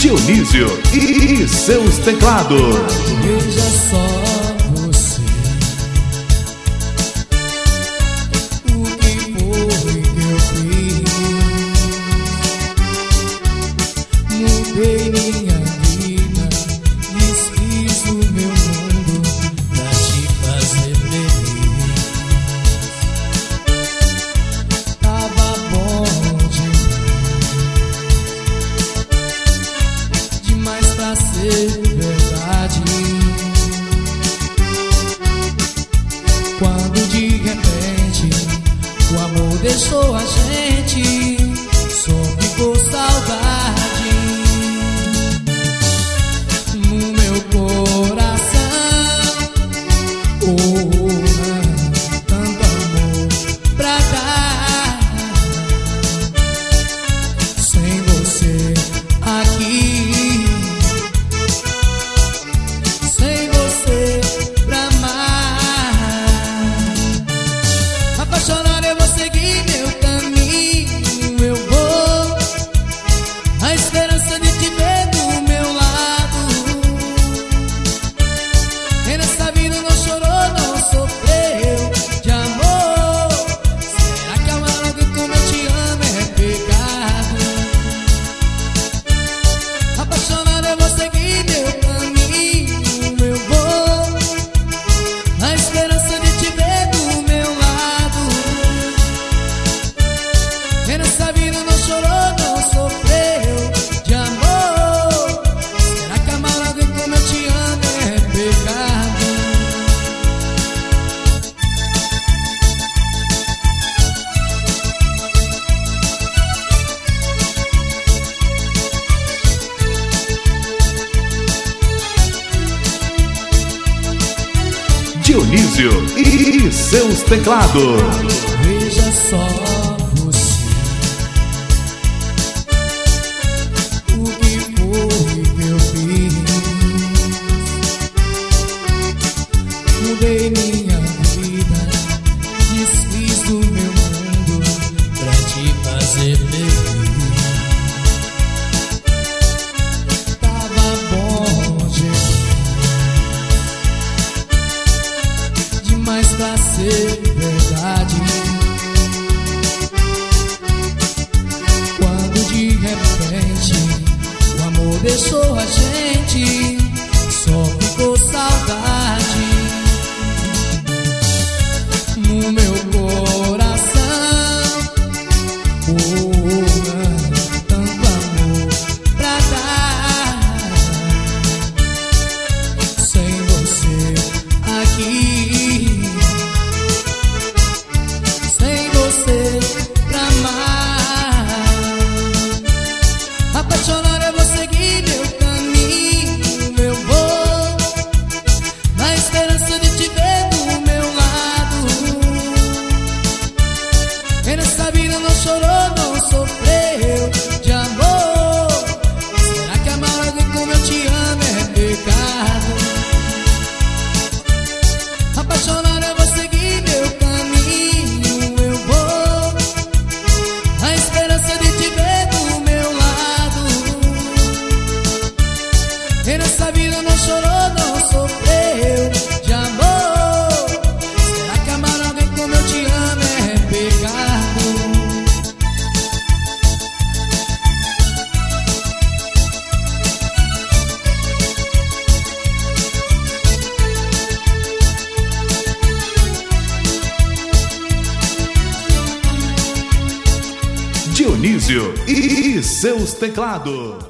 Dionísio e seus teclados. Veja só você, o que foi que eu fiz. Mudei minha vida, desfiz o meu mundo pra te fazer feliz. Tava bom demais pra ser verdade. Quando de repente o amor deixou a gente, só ficou saudade no meu coração. Tanto amor pra dar, sem você aqui, sem você pra amar. Apaixonado eu vou seguir meu caminho, eu vou na esperança de te ver do meu lado. Quem nessa vida não chorou, não sofreu de amor. Será que amar alguém como eu te amo é pecado? Apaixonado eu vou seguir meu caminho, eu vou na esperança de te ver do meu lado. Quem nessa vida não chorou, não sofreu de amor. Será que amar alguém como eu te amo é pecado? Dionísio e seus teclados. Veja só você, o que foi que eu fiz. Mudei minha vida, desfiz do meu mundo pra te fazer feliz. Tava bom demais pra ser verdade. Quando de repente o amor deixou a gente, só ficou saudade no meu coração. Tanto amor pra dar, sem você aqui, sem você pra amar. Apaixonado eu vou seguir meu caminho, eu vou na esperança de te ver do meu lado. Quem nessa vida não chorou, não sofreu de amor. Será que amar alguém como eu te amo é pecado? Apaixonado eu vou seguir meu caminho, eu vou na esperança de te ver do meu lado. Quem nessa vida não chorou, não sofreu de amor. Será que amar alguém como eu te amo é pecado? Dionísio e seus teclados.